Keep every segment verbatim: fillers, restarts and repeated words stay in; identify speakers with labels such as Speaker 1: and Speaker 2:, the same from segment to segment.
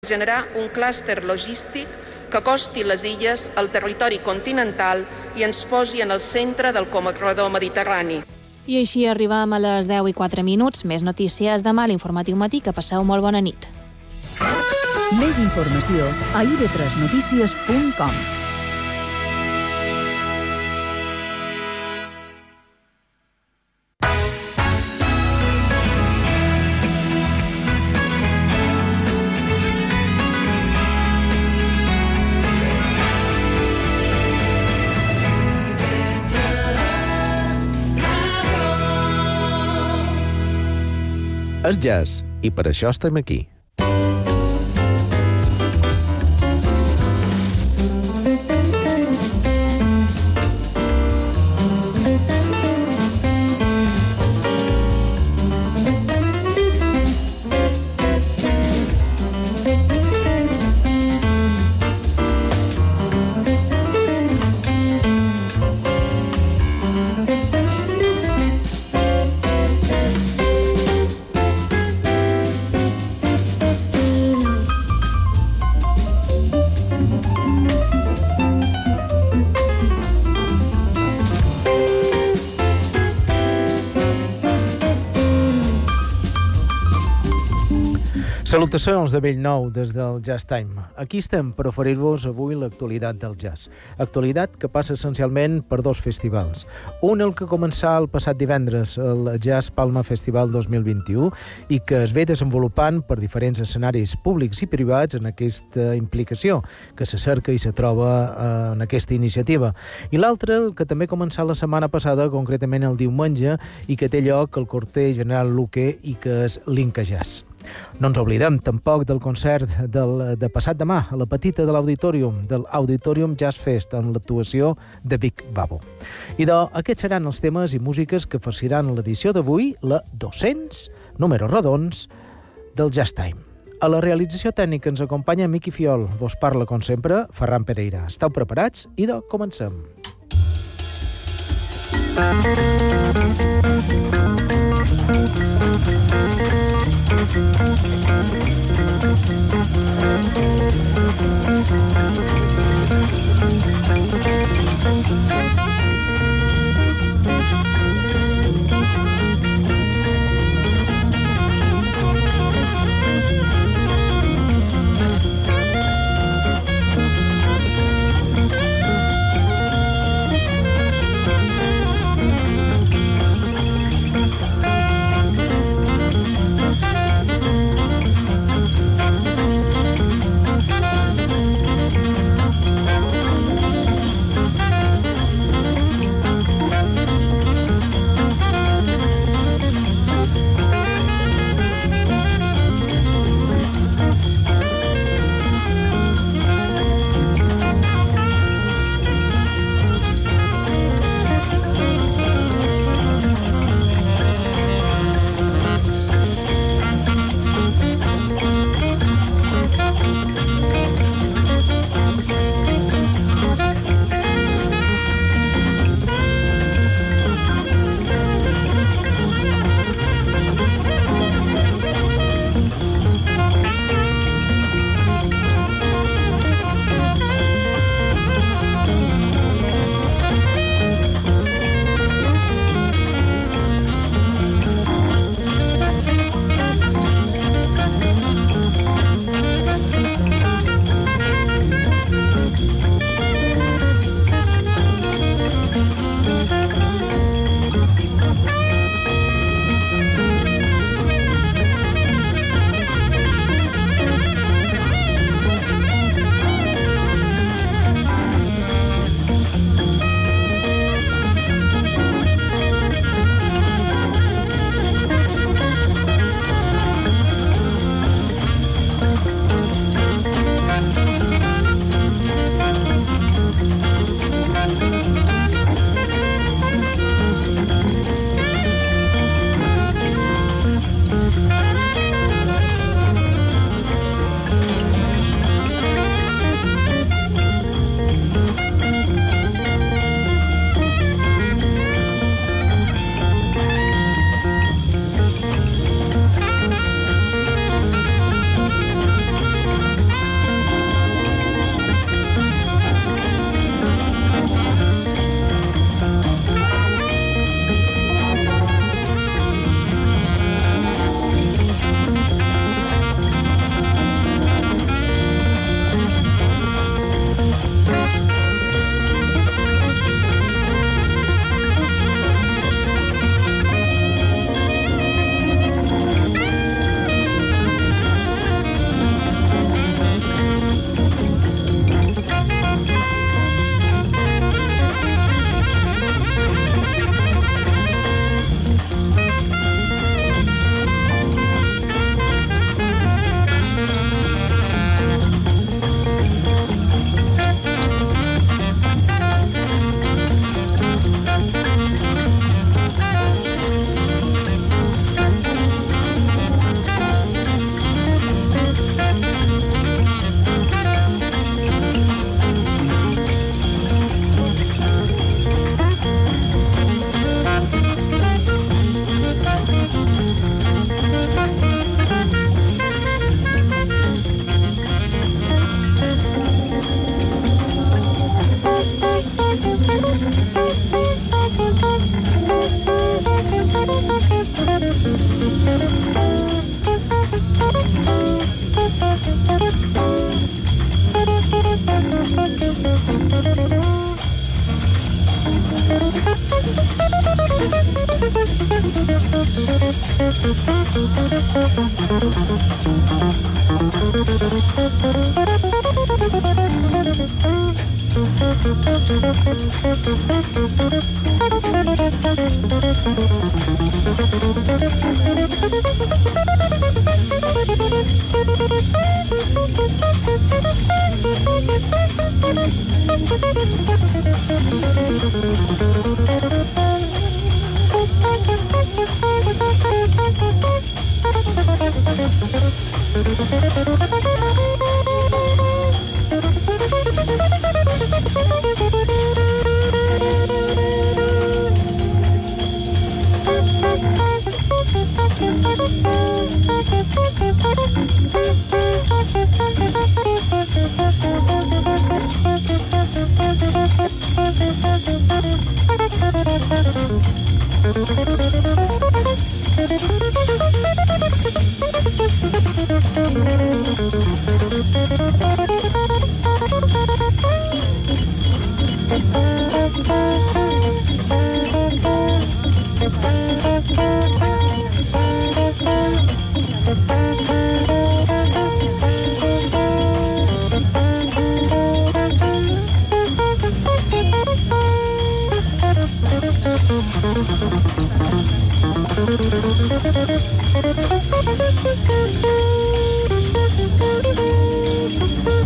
Speaker 1: generar un clúster logístic que acosti les illes al territori continental i ens posi en el centre del corredor mediterrani.
Speaker 2: I així arribam a les deu i quatre minuts. Més notícies demà a l'Informatiu Matí. Que passeu molt bona nit.
Speaker 3: Més informació a i ve tres notícies punt com.
Speaker 4: És jazz, i per això estem aquí. Salutacions de bell nou des del Jazz Time. Aquí estem per oferir-vos avui l'actualitat del jazz. Actualitat que passa essencialment per dos festivals. Un el que començà el passat divendres, el Jazz Palma Festival dos mil vint-i-u, i que es ve desenvolupant per diferents escenaris públics i privats en aquesta implicació que se cerca i se troba en aquesta iniciativa. I l'altre, el que també començà la setmana passada, concretament el diumenge, i que té lloc al Quarter General Luque i que és l'Inca Jazz. No ens oblidem tampoc del concert del, de passat demà a la petita de l'Auditorium, del Auditorium Jazz Fest, amb l'actuació de Big Babo. I de, aquests seran els temes i músiques que farciran l'edició d'avui, la dos-cents, números redons, del Jazz Time. A la realització tècnica ens acompanya Miqui Fiol. Vos parla, com sempre, Ferran Pereira. Esteu preparats? I de, comencem.
Speaker 5: Thank you.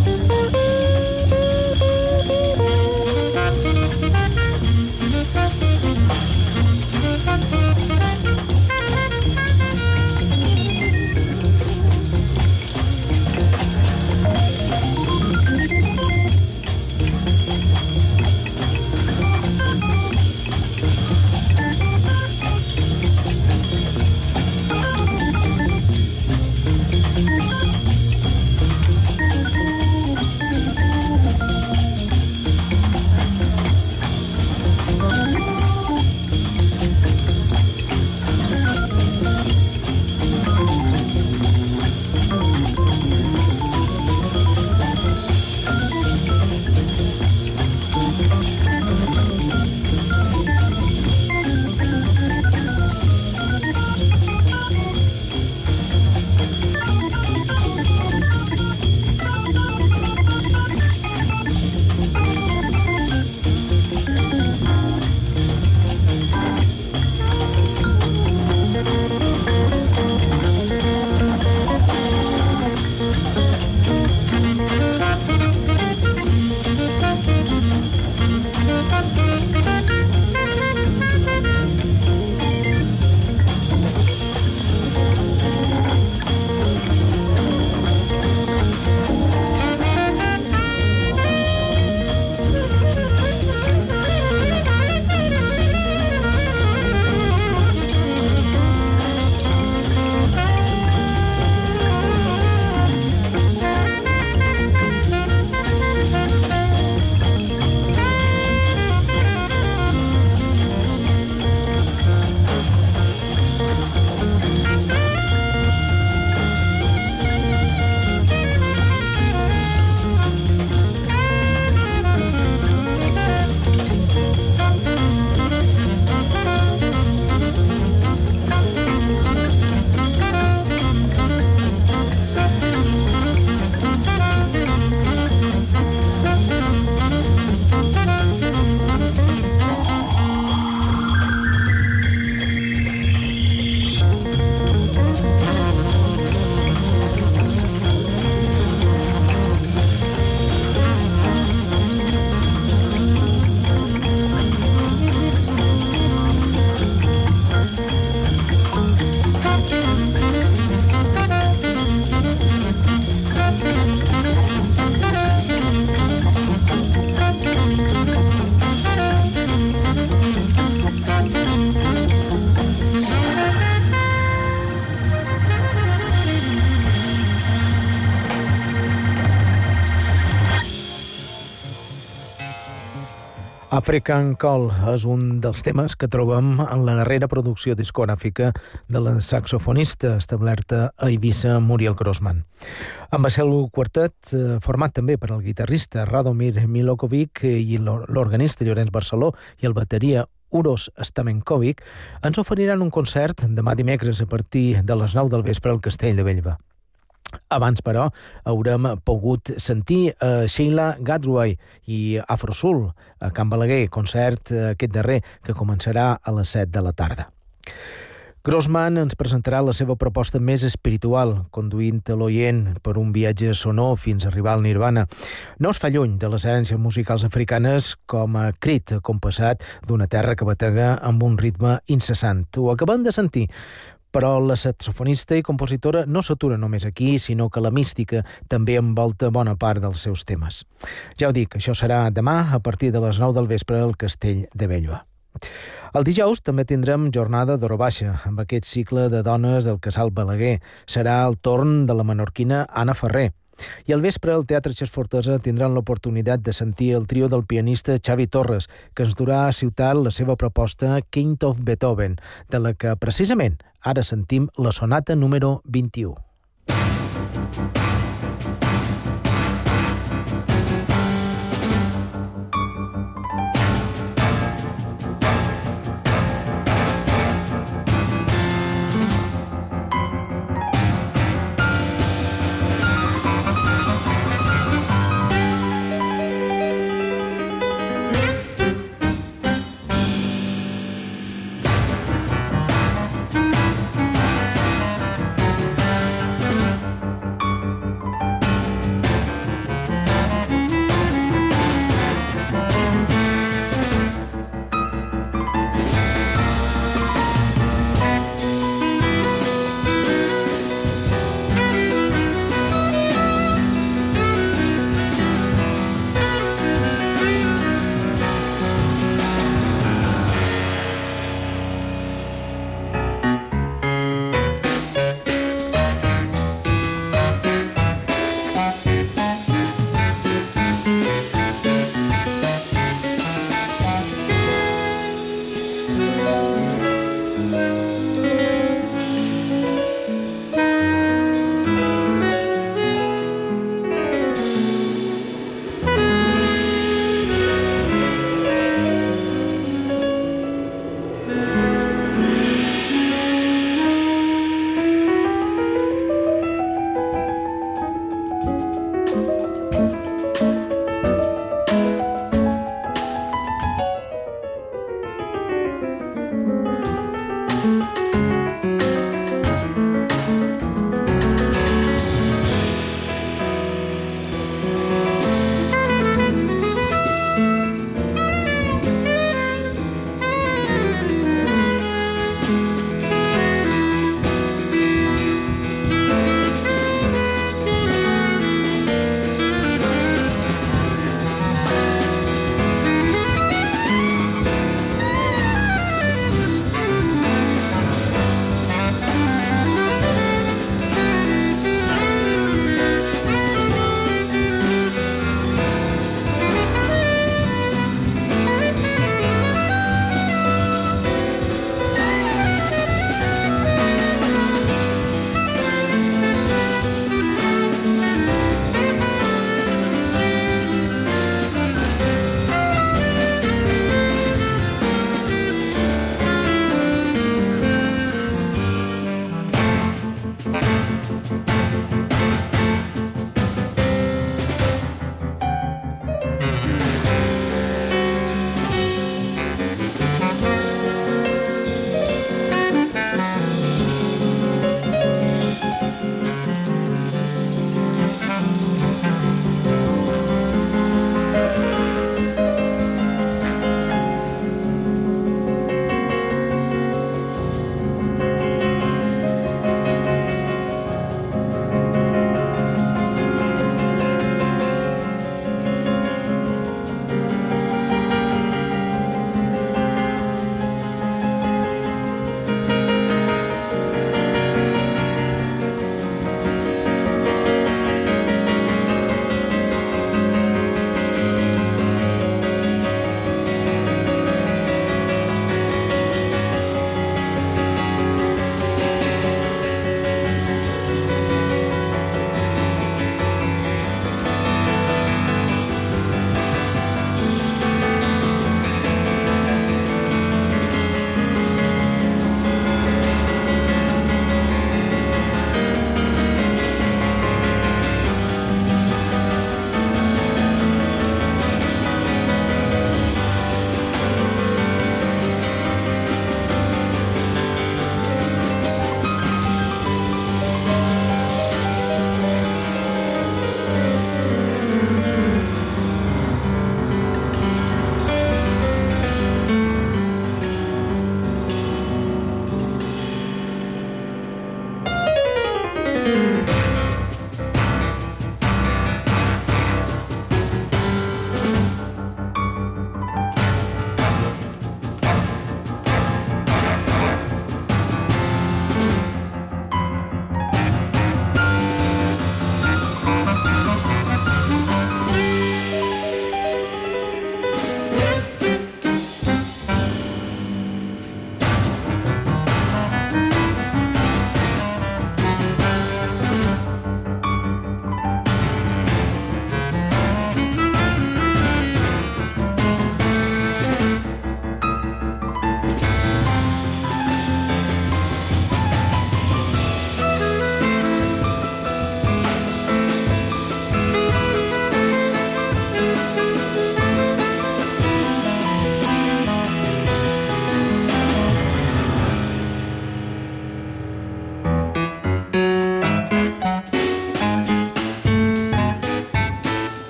Speaker 4: African Call és un dels temes que trobem en la darrera producció discogràfica de la saxofonista establerta a Eivissa, Muriel Grossman. Amb el seu quartet, format també per el guitarrista Radomir Milokovic i l'organista Llorenç Barceló i el bateria Uros Stamenkovic, ens oferiran un concert demà dimecres a partir de les nou del vespre al Castell de Bellver. Abans, però, haurem pogut sentir a Sheila Gadway i Afrosoul a Can Balaguer, concert aquest darrer que començarà a les set de la tarda. Grossman ens presentarà la seva proposta més espiritual, conduint l'oient per un viatge sonor fins a arribar al Nirvana. No es fa lluny de les herències musicals africanes com a crit compassat d'una terra que batega amb un ritme incessant. Ho acabem de sentir, però la saxofonista i compositora no s'atura només aquí, sinó que la mística també envolta bona part dels seus temes. Ja ho dic, això serà demà a partir de les nou del vespre al Castell de Bellver. El dijous també tindrem jornada d'hora baixa, amb aquest cicle de dones del Casal Balaguer. Serà el torn de la menorquina Anna Ferrer. I al vespre, al Teatre Xas Fortesa tindran l'oportunitat de sentir el trio del pianista Xavi Torres, que ens durà a ciutat la seva proposta Kind of Beethoven, de la que precisament ara sentim la sonata número vint-i-u.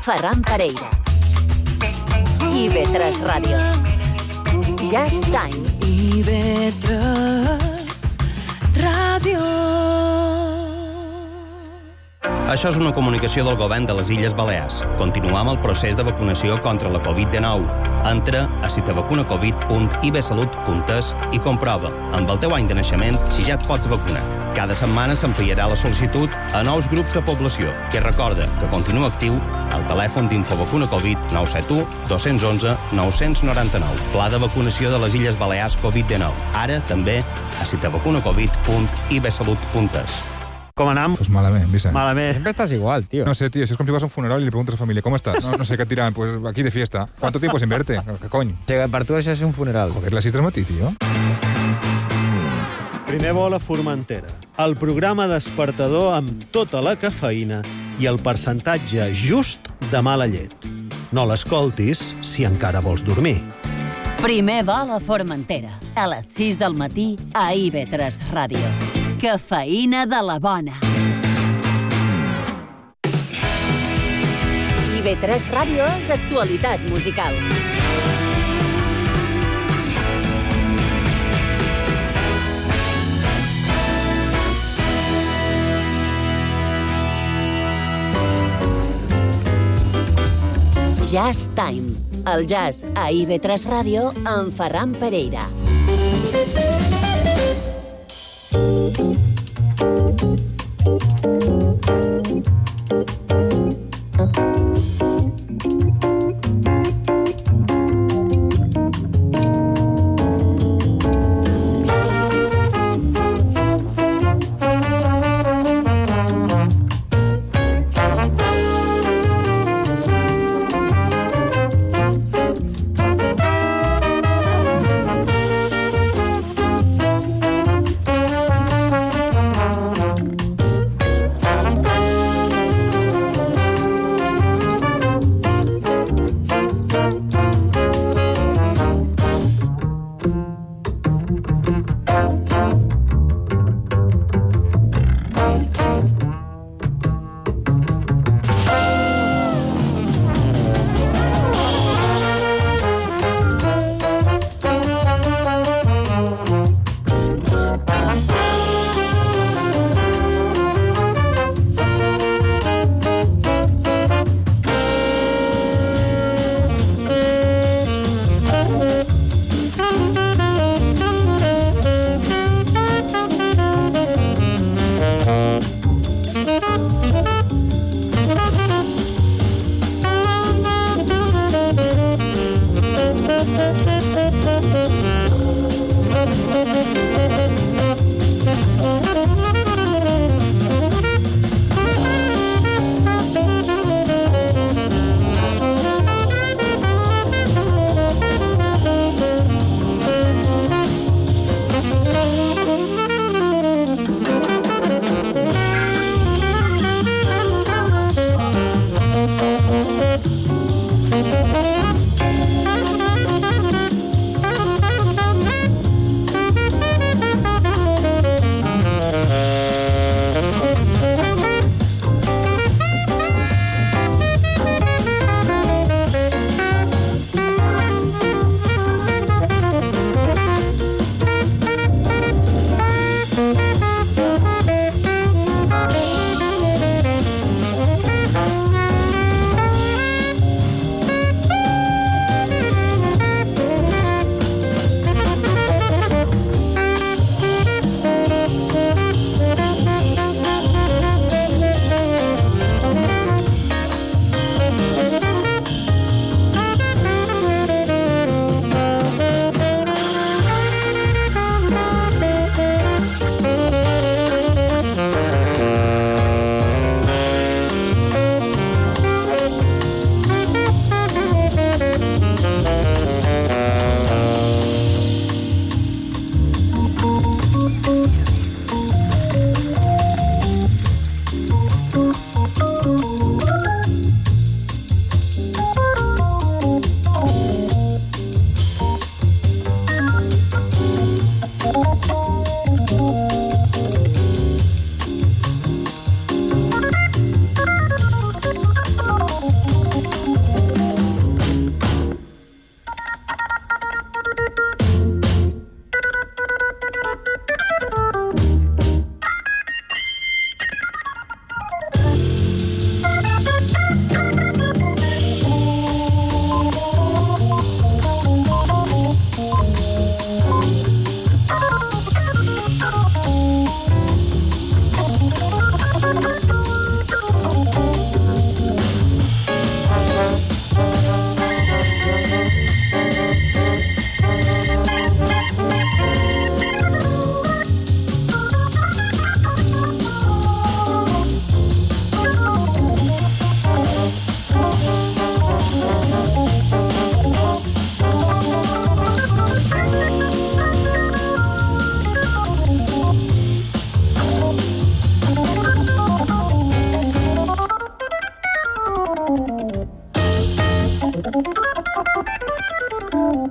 Speaker 5: Ferran Pereira. I B tres Ràdio. Jazz Time.
Speaker 6: I B tres Ràdio.
Speaker 7: Això és una comunicació del govern de les Illes Balears. Continuam el procés de vacunació contra la covid dinou. Entra a citavacunacovid punt i b salut punt e s i comprova, amb el teu any de naixement, si ja et pots vacunar. Cada setmana s'ampliarà la sol·licitud a nous grups de població, que recorda que continua actiu el telèfon d'Infovacuna Covid nou set u dos un u nou nou nou. Pla de vacunació de les Illes Balears covid dinou. Ara també a citavacunacovid punt i b salut punt e s.
Speaker 8: Com anam?
Speaker 9: Pues malament, Vicent.
Speaker 8: Malament.
Speaker 10: Siempre estás igual, tío.
Speaker 9: No sé, tío, si es como si vas a un funeral y le preguntas a la familia, ¿cómo estás? No, no sé, ¿qué et diran? Pues aquí de fiesta. ¿Cuánto tiempo sin verte? ¿Qué coño?
Speaker 10: Que per tu això és un funeral.
Speaker 9: Joder, las tres matí, tío.
Speaker 8: Primer vol a Formentera. El programa despertador amb tota la cafeïna i el percentatge just de mala llet. No l'escoltis si encara vols dormir.
Speaker 5: Primer vol a Formentera. A les sis del matí a I B tres Ràdio. Cafeïna de la bona. I B tres Ràdio és actualitat musical. Jazz Time. El jazz a I B tres Ràdio amb Ferran Pereira.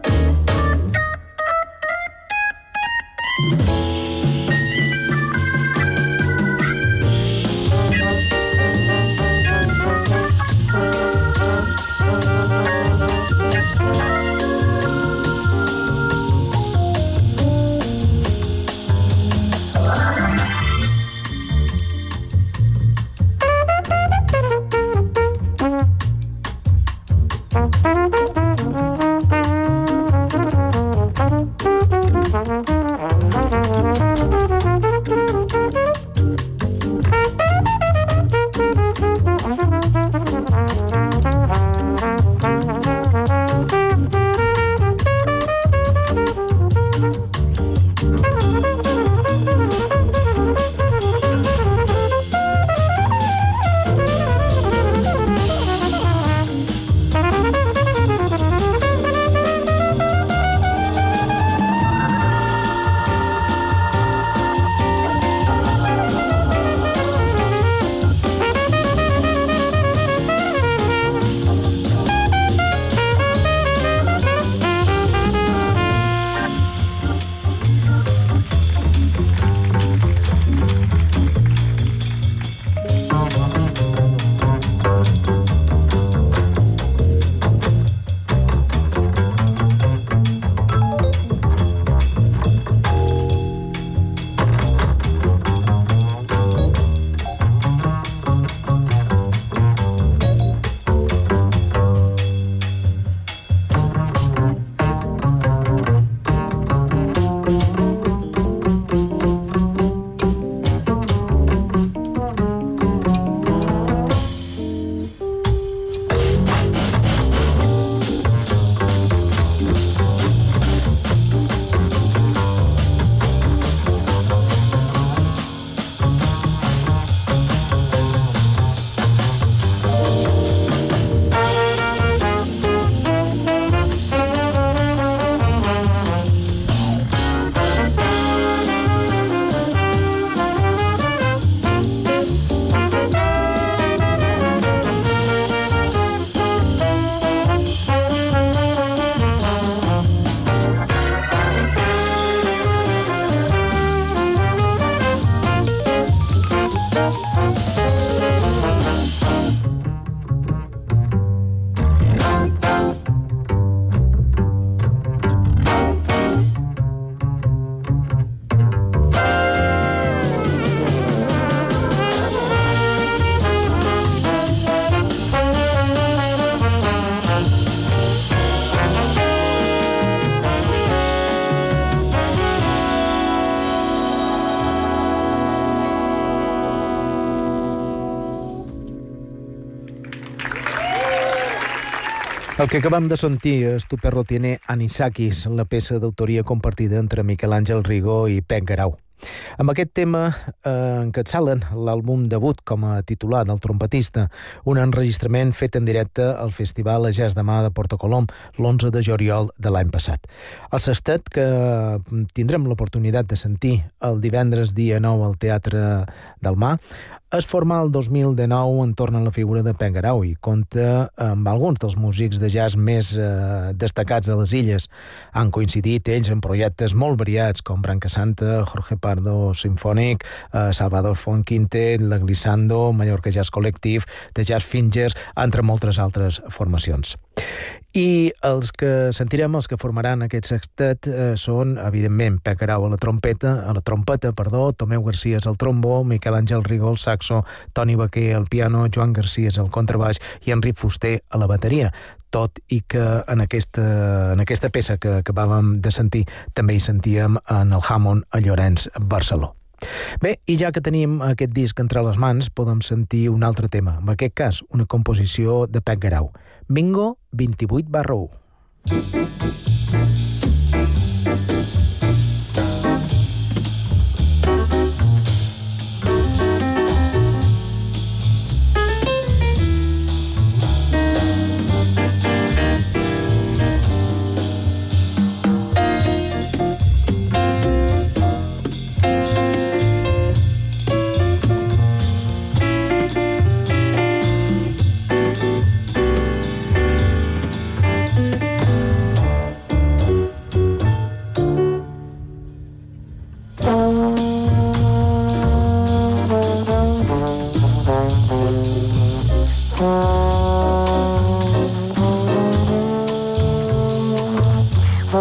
Speaker 4: El que acabam de sentir és Tu perro tiene anisakis, la peça d'autoria compartida entre Miquel Àngel Rigó i Pep Garau. Amb aquest tema eh, encapçalen l'àlbum debut com a titular del trompetista, un enregistrament fet en directe al Festival a Jazz de Mà de Porto Colom l'onze de juliol de l'any passat. El sextet que tindrem l'oportunitat de sentir el divendres dia nou al Teatre del Mar es forma el dos mil dinou entorn a la figura de Pep Garau i compta amb alguns dels músics de jazz més eh, destacats de les illes. Han coincidit ells en projectes molt variats com Branca Santa, Jorge Pardo Sinfònic, eh, Salvador Font Quintet, la Glissando, Mallorca Jazz Collective, The Jazz Fingers, entre moltes altres formacions. I els que sentirem, els que formaran aquest sextet, eh, són, evidentment, Pep Garau a la trompeta, a la trompeta, perdó, Tomeu García al trombó, Miquel Àngel Rigó al saxo, Toni Baquer al piano, Joan García al contrabaix i Enric Fuster a la bateria. Tot i que en aquesta, en aquesta peça que acabàvem de sentir també hi sentíem en el Hammond a Llorenç Barceló. Bé, i ja que tenim aquest disc entre les mans, podem sentir un altre tema, en aquest cas una composició de Pep Garau, Mingo vint-i-vuit barra u.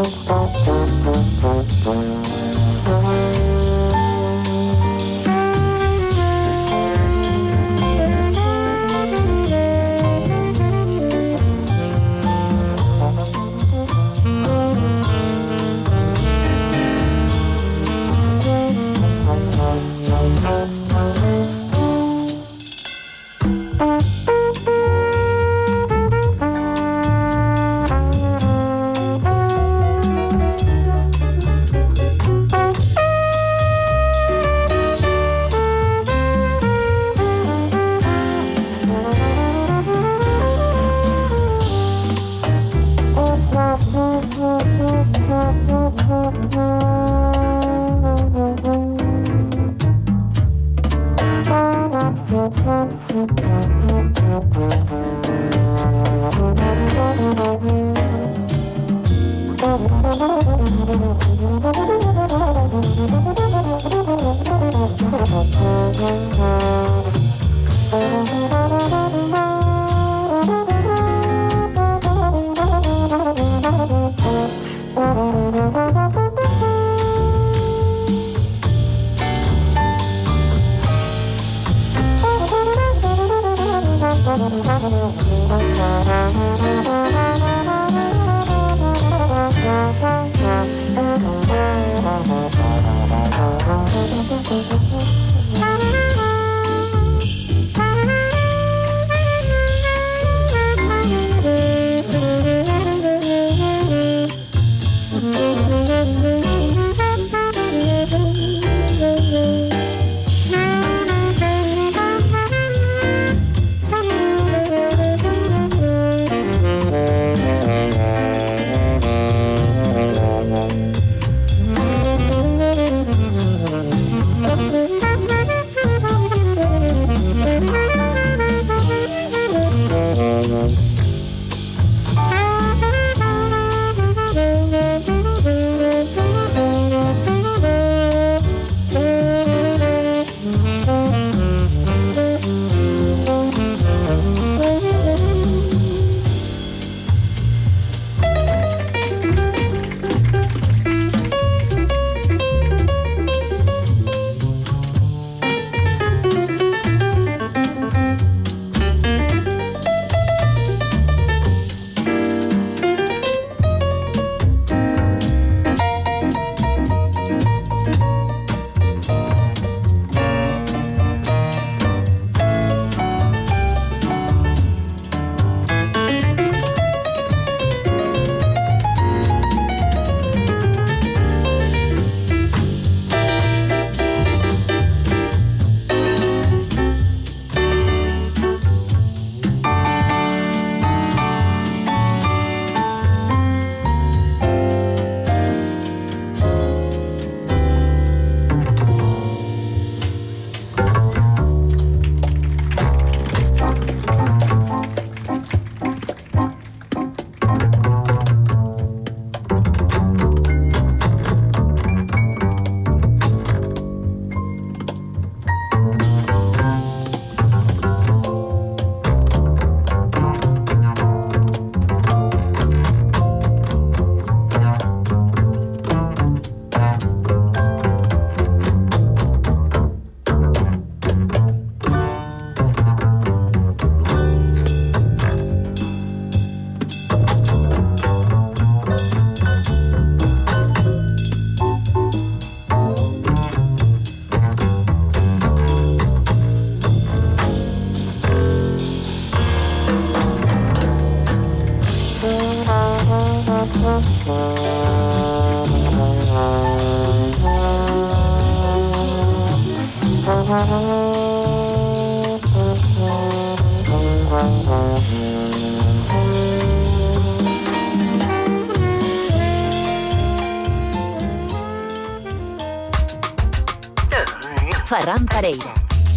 Speaker 5: Ferran Pereira.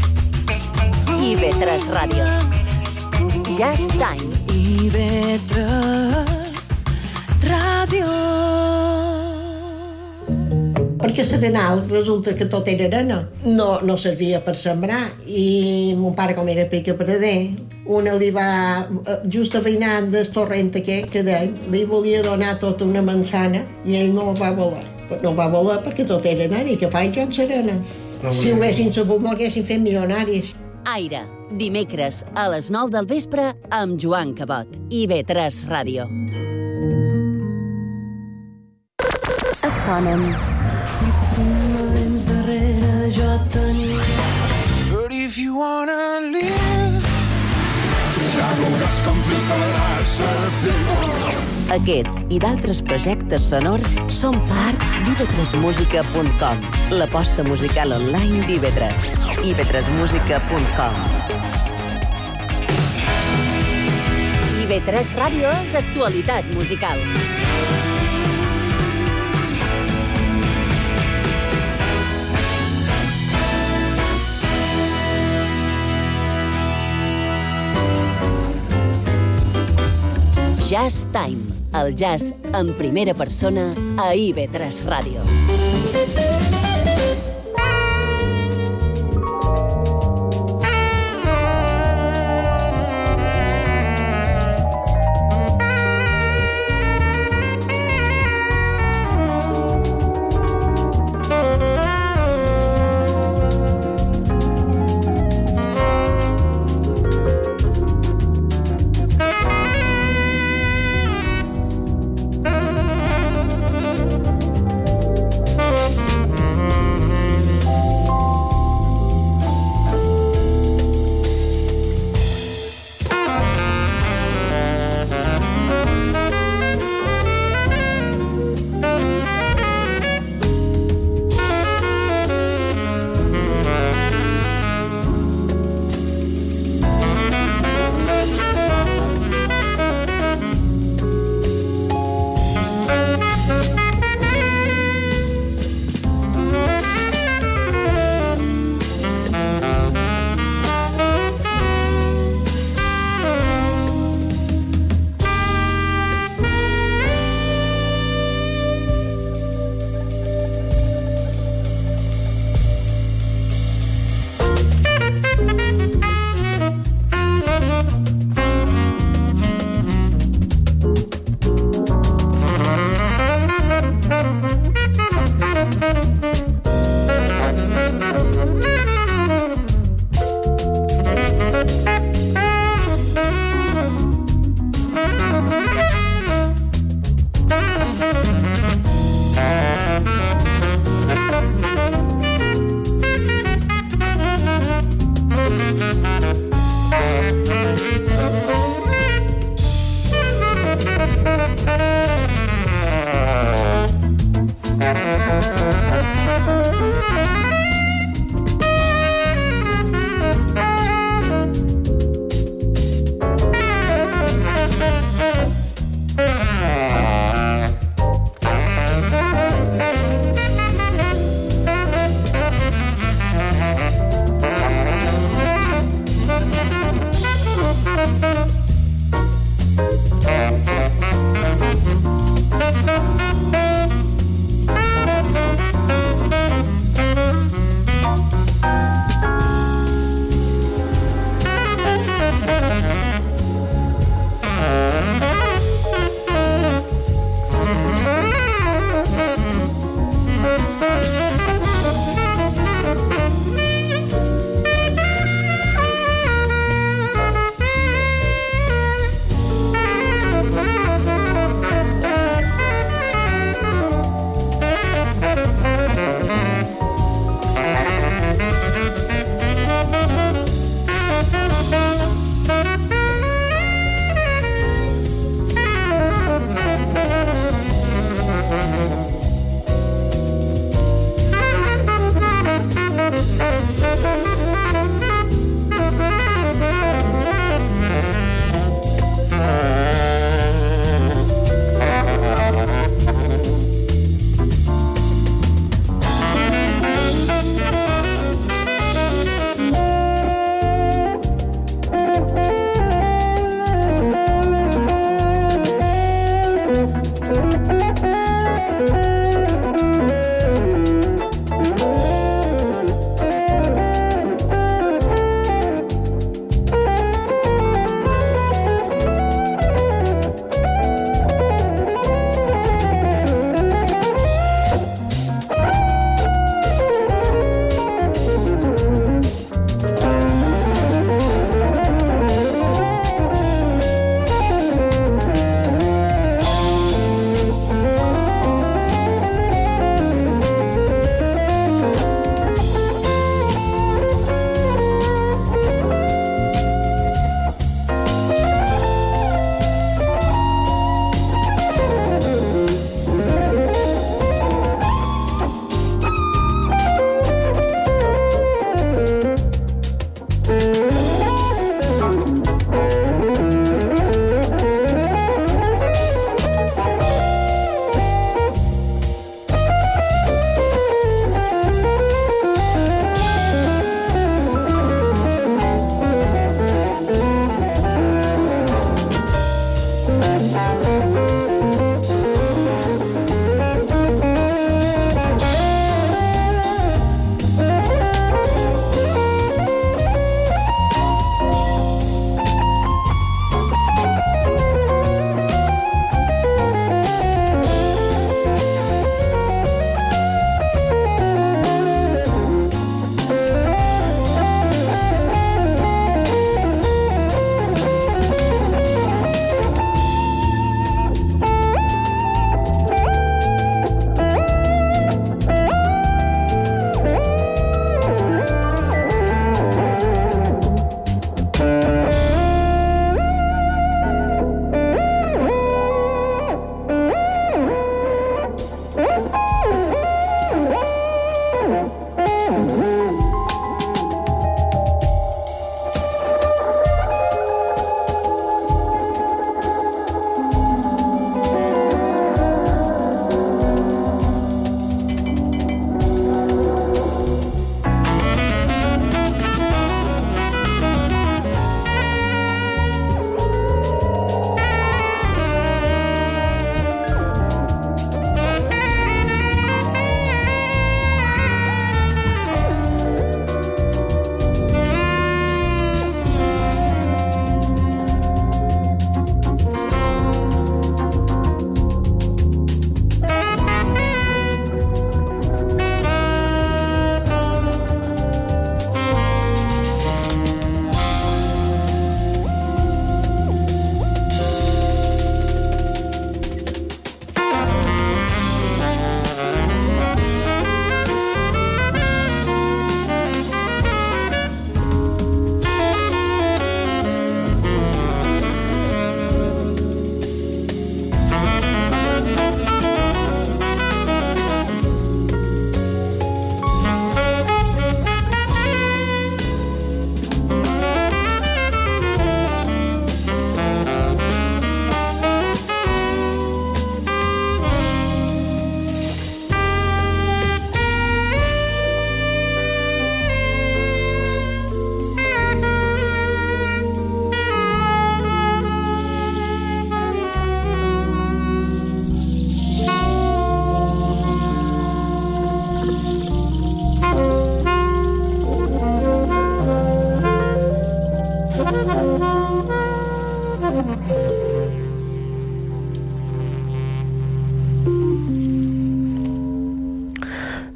Speaker 5: I ve tres Ràdio. Just Time.
Speaker 6: I ve tres Ràdio.
Speaker 11: perquè l'Arenal resulta que tot era arena. No, no servia per sembrar. I mon pare, com era pica parader, una li va, just veïnant del torrent aquest que deia, li volia donar tota una manzana i ell no va voler. No va voler perquè tot era arena i que faig jo en serena. Si ho haguessin sabut, m'ho haguessin fet milionaris.
Speaker 5: Aire, dimecres a les nou del vespre amb Joan Cabot. I B tres Ràdio.
Speaker 12: Et sonen. Si tu no vens darrere, jo tenia. But if you wanna live, ja veuràs com fliparàs a pell.
Speaker 13: Aquests i d'altres projectes sonors són part d'I B tres música punt com, l'aposta musical online d'I B tres. I B tres música punt com.
Speaker 5: I B tres Ràdio és actualitat musical. Jazz Time, el jazz en primera persona a I B tres Ràdio.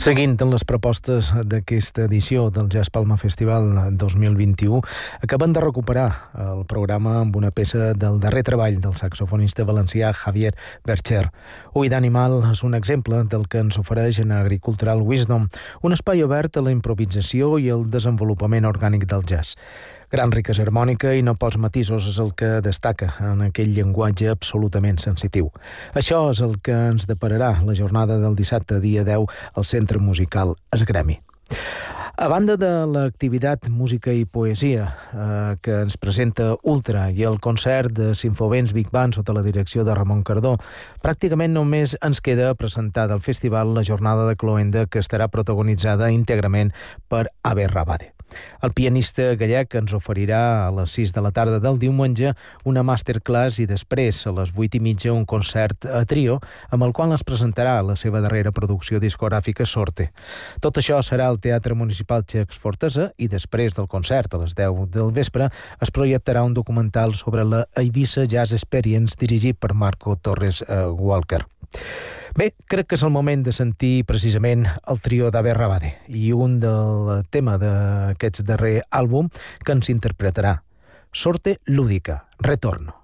Speaker 4: Seguint en les propostes d'aquesta edició del Jazz Palma Festival dos mil vint-i-u, acaben de recuperar el programa amb una peça del darrer treball del saxofonista valencià Javier Bercher. Ull d'animal és un exemple del que ens ofereix en Agricultural Wisdom, un espai obert a la improvisació i el desenvolupament orgànic del jazz. Gran riquesa harmònica i no pocs matisos és el que destaca en aquell llenguatge absolutament sensitiu. Això és el que ens depararà la jornada del dissabte, dia deu, al Centre Musical Es Gremi. A banda de l'activitat Música i Poesia eh, que ens presenta Ultra i el concert de Sinfovents Big Band sota la direcció de Ramon Cardó, pràcticament només ens queda presentar del festival la jornada de cloenda, que estarà protagonitzada íntegrament per Abe Rabade. El pianista gallec ens oferirà a les sis de la tarda del diumenge una masterclass i després, a les vuit i mitja, un concert a trio amb el qual es presentarà la seva darrera producció discogràfica, Sorte. Tot això serà al Teatre Municipal Checs Fortesa i després del concert, a les deu del vespre, es projectarà un documental sobre la Ibiza Jazz Experience dirigit per Marco Torres uh, Walker. Bé, crec que és el moment de sentir precisament el trio d'Abe Rabade i un del tema d'aquest darrer àlbum que ens interpretarà. Sorte lúdica, Retorno.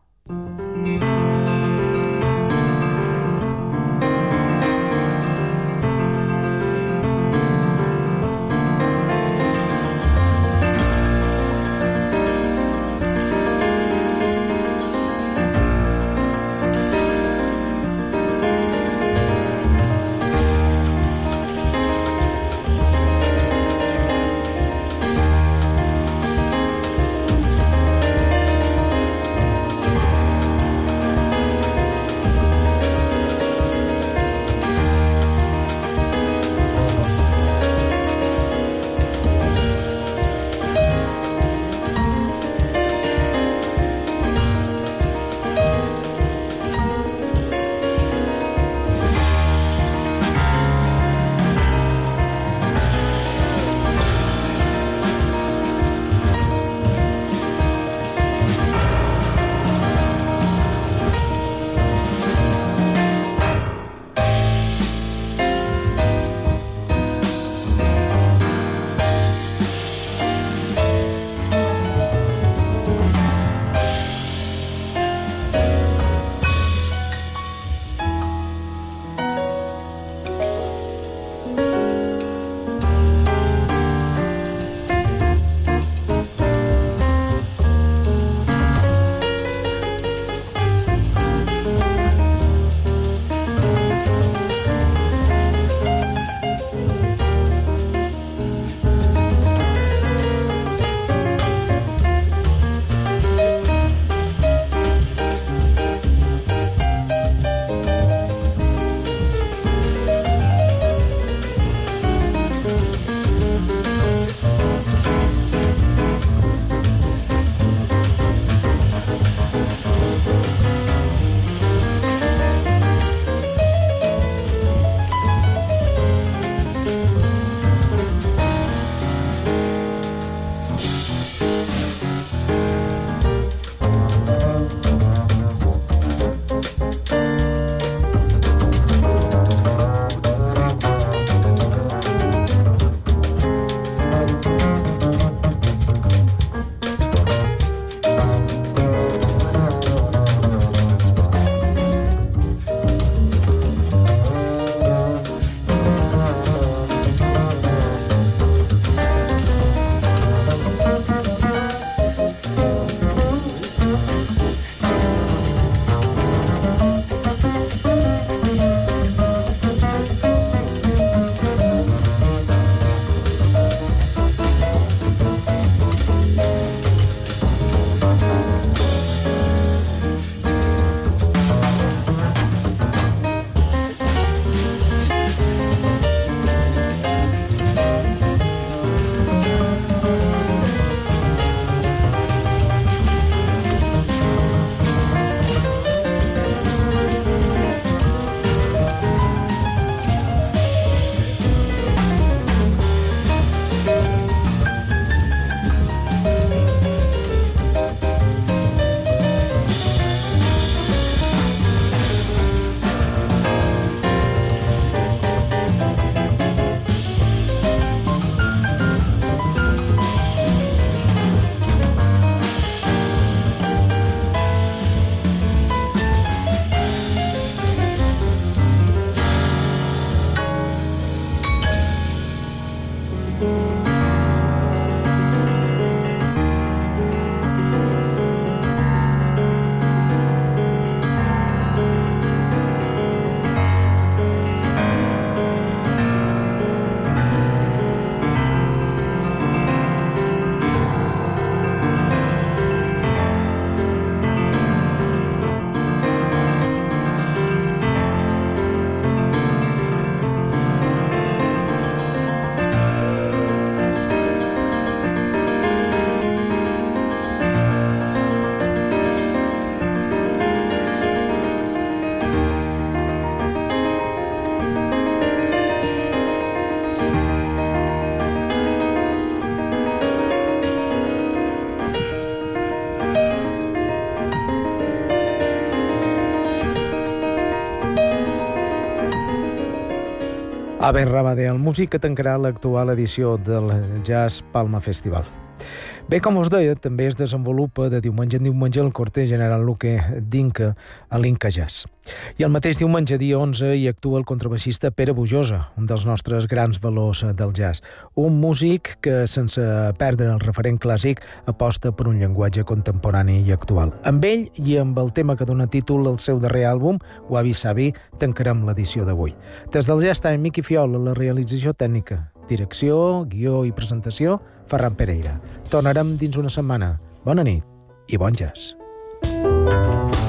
Speaker 4: Abel Rabadé, el músic que tancarà l'actual edició del Jazz Palma Festival. Bé, com us deia, també es desenvolupa de diumenge en diumenge el corte general Luque d'Inca a l'Inca Jazz. I el mateix diumenge, dia onze, hi actua el contrabaixista Pere Bujosa, un dels nostres grans valors del jazz. Un músic que, sense perdre el referent clàssic, aposta per un llenguatge contemporani i actual. Amb ell i amb el tema que dona títol al seu darrer àlbum, Wabi Sabi, tancarem l'edició d'avui. Des del Jazz Time, Miqui Fiol, la realització tècnica, direcció, guió i presentació, Ferran Pereira. Tornarem dins una setmana. Bona nit i bon jazz.